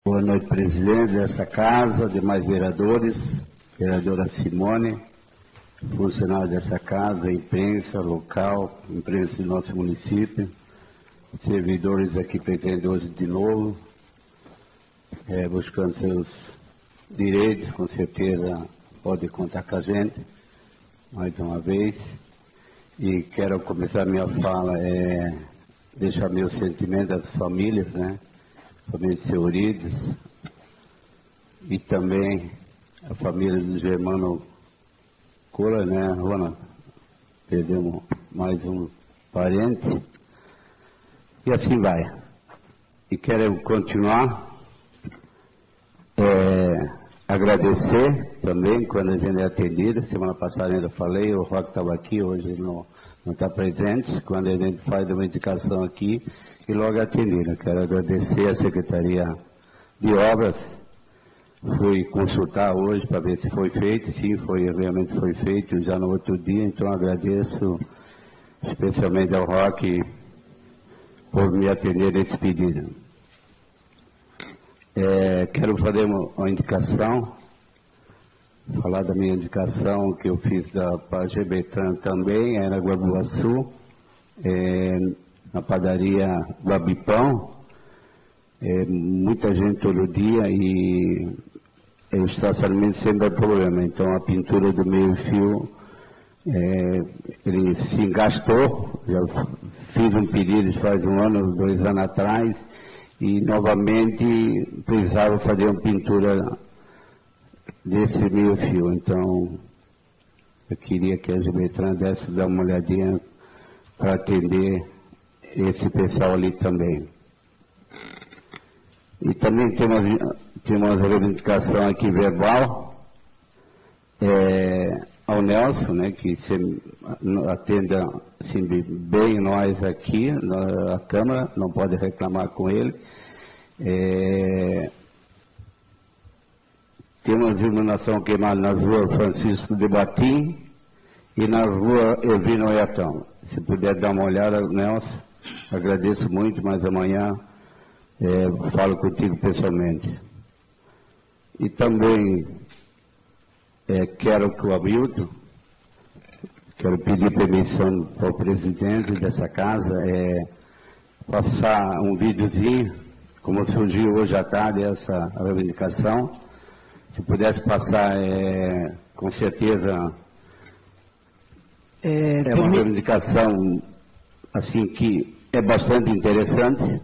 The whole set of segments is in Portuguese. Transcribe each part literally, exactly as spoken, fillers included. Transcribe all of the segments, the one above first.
Boa noite, presidente desta casa, demais vereadores, vereadora Simone, funcionários dessa casa, imprensa local, imprensa do nosso município, servidores aqui presentes hoje de novo, é, buscando seus direitos, com certeza pode contar com a gente, mais uma vez. E quero começar minha fala, é, deixar meu sentimento às famílias, né? Famílias Seurides, e também a família do Germano Cola, né, Rona? Perdemos mais um parente, e assim vai. E quero continuar, é, agradecer também, quando a gente é atendido, semana passada ainda falei, o Roque estava aqui, hoje não está presente, quando a gente faz uma indicação aqui, e logo atendido. Quero agradecer à Secretaria de Obras. Fui consultar hoje para ver se foi feito. Sim, foi, realmente foi feito já no outro dia. Então agradeço especialmente ao Roque por me atender nesse pedido. É, quero fazer uma, uma indicação, falar da minha indicação que eu fiz da Pajé Betran também, era Guabuaçu, é, na padaria Guabipão, é, muita gente todo dia e o estacionamento sempre é problema. Então a pintura do meio fio, é, ele se engastou, já fiz um pedido faz um ano, dois anos atrás, e novamente precisava fazer uma pintura desse meio fio. Então eu queria que a Gebetran desse dar uma olhadinha para atender esse pessoal ali também. E também tem uma, tem uma reivindicação aqui verbal, é, ao Nelson, né, que se atenda assim, bem nós aqui, na Câmara, não pode reclamar com ele. É, tem uma iluminação queimada nas ruas Francisco de Batim e na rua Elvino Oiatão. Se puder dar uma olhada, Nelson, agradeço muito, mas amanhã é, falo contigo pessoalmente. E também é, quero que o Hamilton, quero pedir permissão para o presidente dessa casa, é, passar um videozinho, como surgiu hoje à tarde essa reivindicação. Se pudesse passar, é, com certeza, é, é uma reivindicação assim que é bastante interessante.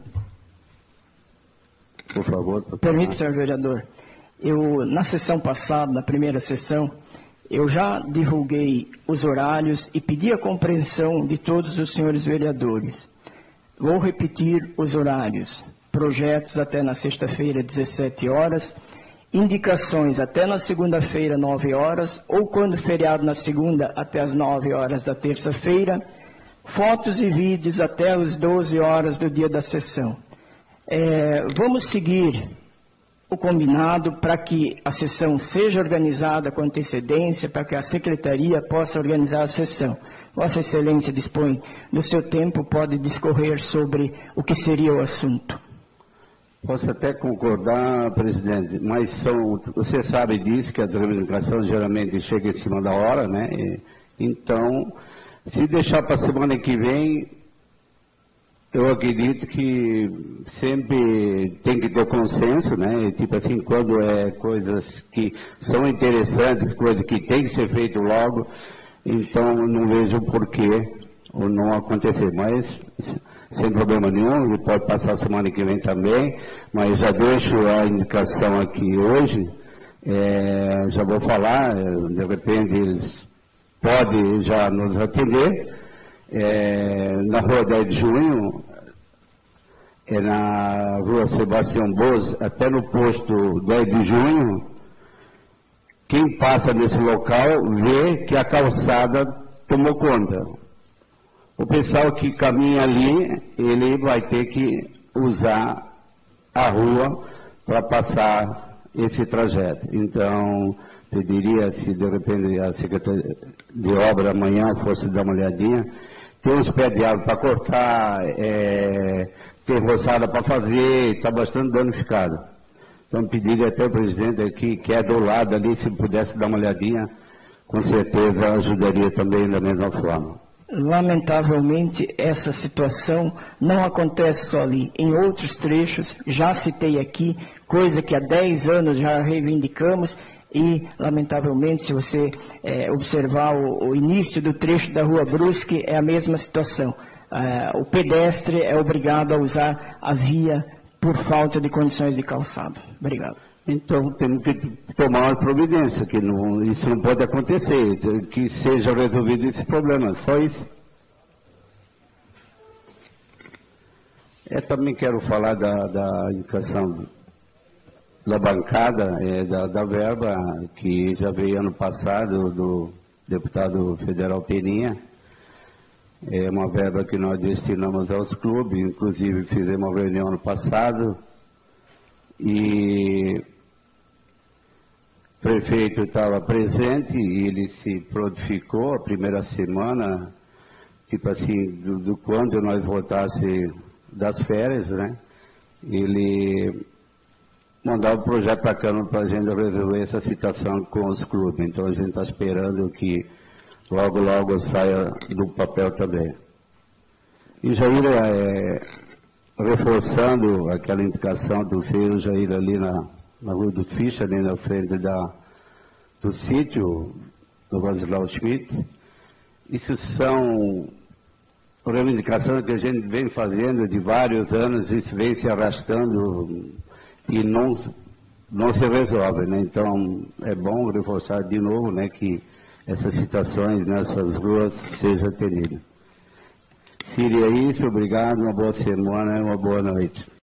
Por favor. Permite, senhor vereador. Eu, na sessão passada, na primeira sessão, eu já divulguei os horários e pedi a compreensão de todos os senhores vereadores. Vou repetir os horários. Projetos até na sexta-feira, dezessete horas. Indicações até na segunda-feira, nove horas. Ou quando feriado na segunda, até as nove horas da terça-feira. Fotos e vídeos até as doze horas do dia da sessão. É, vamos seguir o combinado para que a sessão seja organizada com antecedência, para que a Secretaria possa organizar a sessão. Vossa Excelência dispõe do seu tempo, pode discorrer sobre o que seria o assunto. Posso até concordar, presidente, mas são, você sabe disso, que a reivindicação geralmente chega em cima da hora, né? E, então, se deixar para a semana que vem, eu acredito que sempre tem que ter consenso, né? E, tipo assim, quando é coisas que são interessantes, coisas que tem que ser feito logo, então não vejo porquê ou não acontecer. Mas sem problema nenhum, ele pode passar a semana que vem também, mas já deixo a indicação aqui hoje, é, já vou falar, de repente eles podem já nos atender. É, na rua dez de junho, é na rua Sebastião Boas, até no posto dez de junho, quem passa nesse local vê que a calçada tomou conta. O pessoal que caminha ali, ele vai ter que usar a rua para passar esse trajeto. Então, pediria, se de repente a Secretaria de Obra amanhã fosse dar uma olhadinha, tem uns pés de árvore para cortar, é, tem roçada para fazer, está bastante danificado. Então, pediria até ao presidente aqui, que é do lado ali, se pudesse dar uma olhadinha, com certeza ajudaria também da mesma forma. Lamentavelmente, essa situação não acontece só ali. Em outros trechos, já citei aqui, coisa que há dez anos já reivindicamos, e, lamentavelmente, se você é, observar o, o início do trecho da Rua Brusque, é a mesma situação. É, o pedestre é obrigado a usar a via por falta de condições de calçado. Obrigado. Então, temos que tomar uma providência, que não, isso não pode acontecer, que seja resolvido esse problema, só isso. Eu também quero falar da, da indicação da bancada, é, da, da verba, que já veio ano passado do deputado federal Peninha. É uma verba que nós destinamos aos clubes, inclusive fizemos uma reunião ano passado, e o prefeito estava presente e ele se prontificou a primeira semana, tipo assim, do, do quando nós voltasse das férias, né? Ele mandava o projeto para a Câmara para a gente resolver essa situação com os clubes. Então a gente está esperando que logo, logo saia do papel também. E Jair, é, reforçando aquela indicação do feio Jair ali na na Rua do Ficha, ali na frente da, do sítio do Vasislau Schmidt. Isso são reivindicações que a gente vem fazendo de vários anos, isso vem se arrastando e não, não se resolve, né? Então, é bom reforçar de novo, né, que essas situações nessas ruas sejam atendidas. Seria isso, obrigado, uma boa semana e uma boa noite.